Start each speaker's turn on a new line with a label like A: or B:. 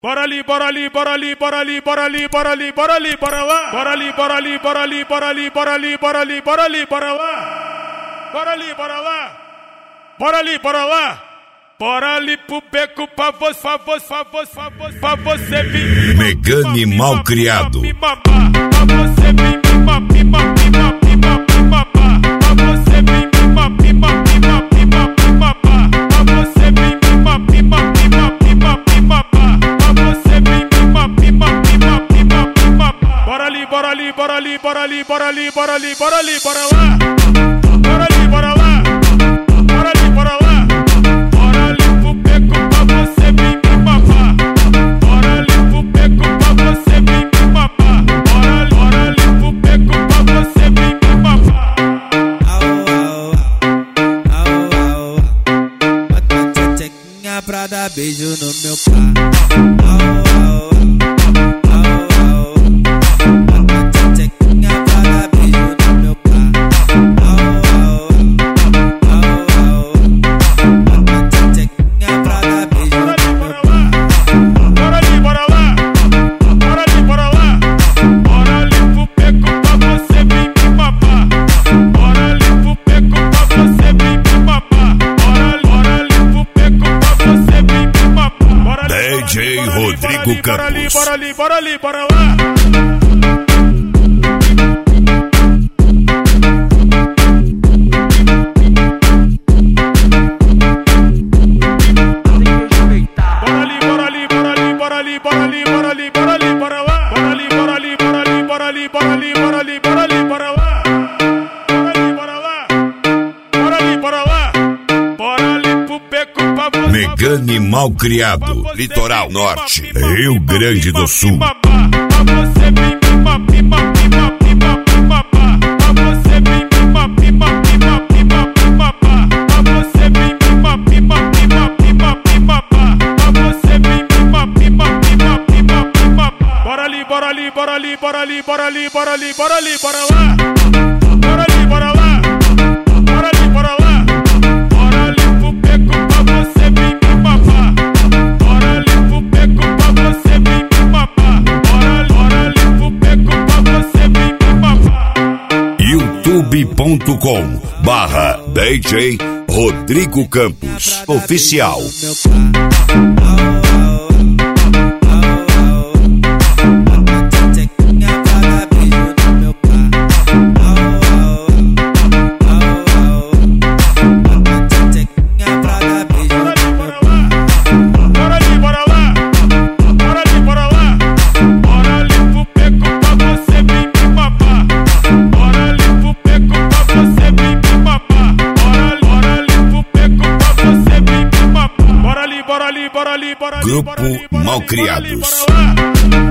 A: Bora ali, bora ali, bora ali, bora ali, bora ali, bora ali, bora ali, bora lá. Bora ali, bora ali, bora ali, bora ali, bora ali, bora ali, bora ali, bora lá. Bora ali, bora lá. Bora ali, bora lá. Bora ali pro beco pra você vir.
B: Megane mal criado.
A: Pra você vir me mamar. Pra você vir me mamar. Bora ali, bora ali, bora ali, bora ali, bora ali, bora ali, bora ali, bora lá. Bora ali, bora lá. Bora ali, bora lá. Bora ali pro beco pra você vir me mamar. Bora ali pro beco pra você vir me mamar. Bora ali pro beco pra você vir me mamar.
C: Bota a tchequinha pra dar beijo no meu pá.
B: DJ Rodrigo Campos.
A: Bora ali, bora ali, bora lá.
B: Megane mal criado, Litoral Norte, Rio Grande do Sul.
A: Bora ali, bora ali, bora ali, bora ali, bora ali, bora ali, bora ali, bora lá. Bora ali, bora lá. Bora ali, bora lá. Bora ali pro beco pra você vir me mamar. Bora ali pro beco pra você vir me mamar. Bora ali pro beco pra você vir me mamar.
B: youtube.com/DJ Rodrigo Campos Oficial. Grupo Malcriados.